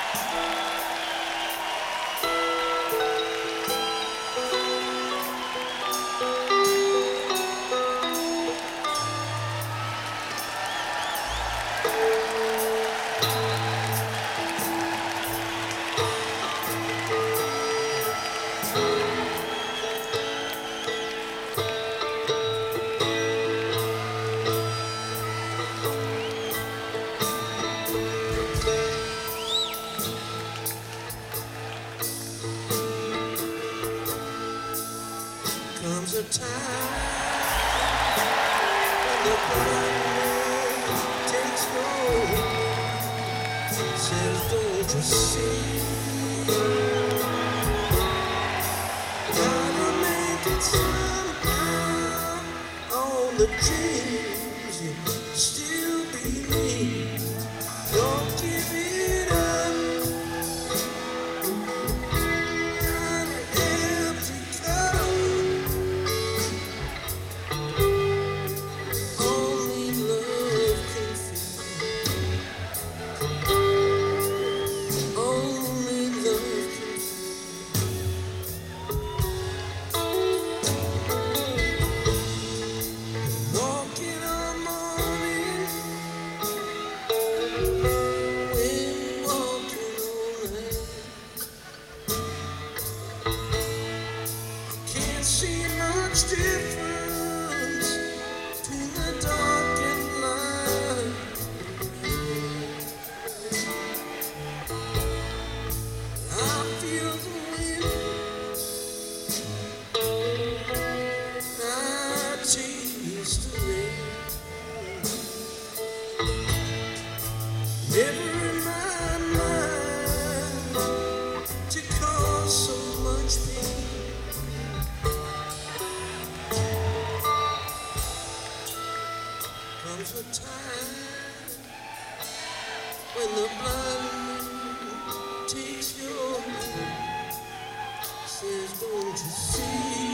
Comes a time when the blind takes hold, says, don't you see? Gotta make it somehow on the dreams you still believe. Don't give it up. See much difference between the dark and light. I feel the wind, I taste the rain. Never in my mind to cause so much pain. Comes a time when the blind takes your hand, says, don't you see?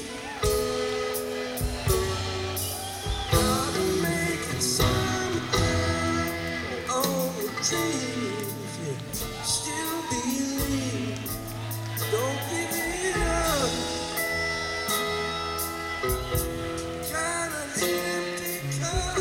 Gotta make it somehow on the dreams you still believe. Don't give it up. Got an empty cup.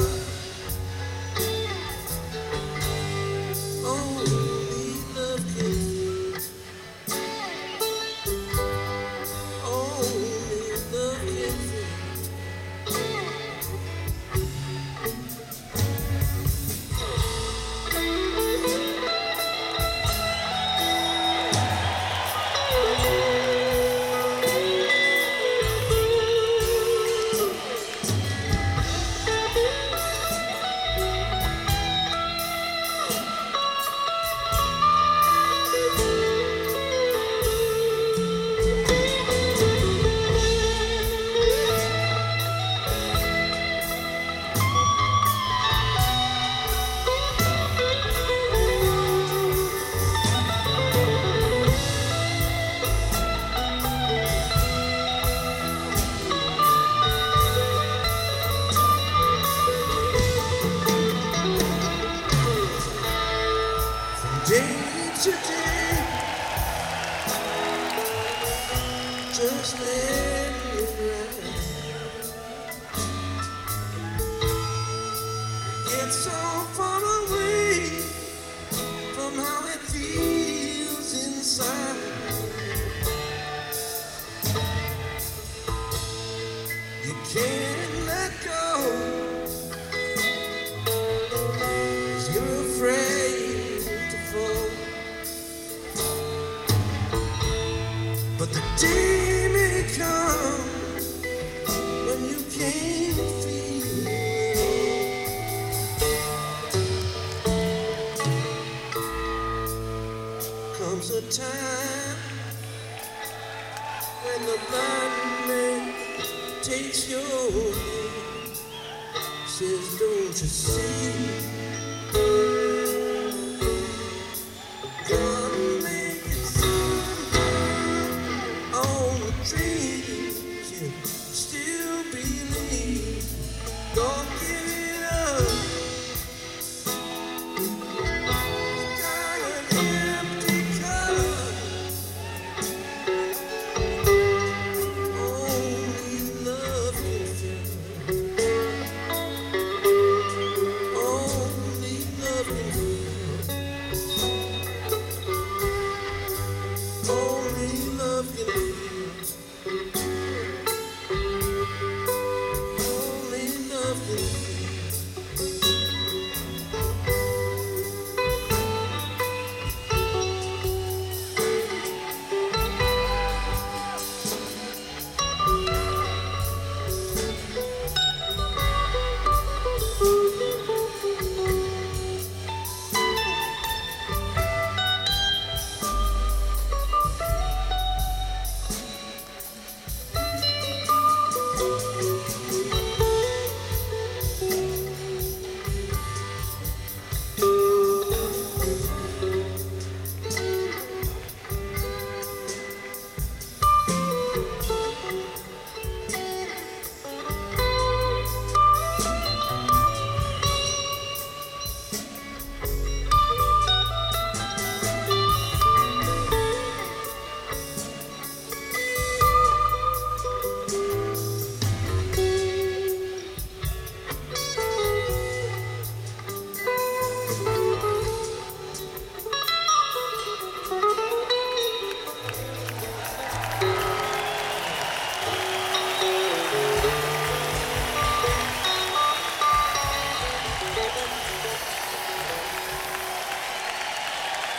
Day to day, just let it ride. Get so far away from how it feels inside. You can't let go, 'cause you're afraid to fall. But the day may come when you can't feel. Comes a time when the blind man takes your hand, says, don't you see? Gonna make it somehow on the dreams you still believe. Don't give it up. You got an yeah.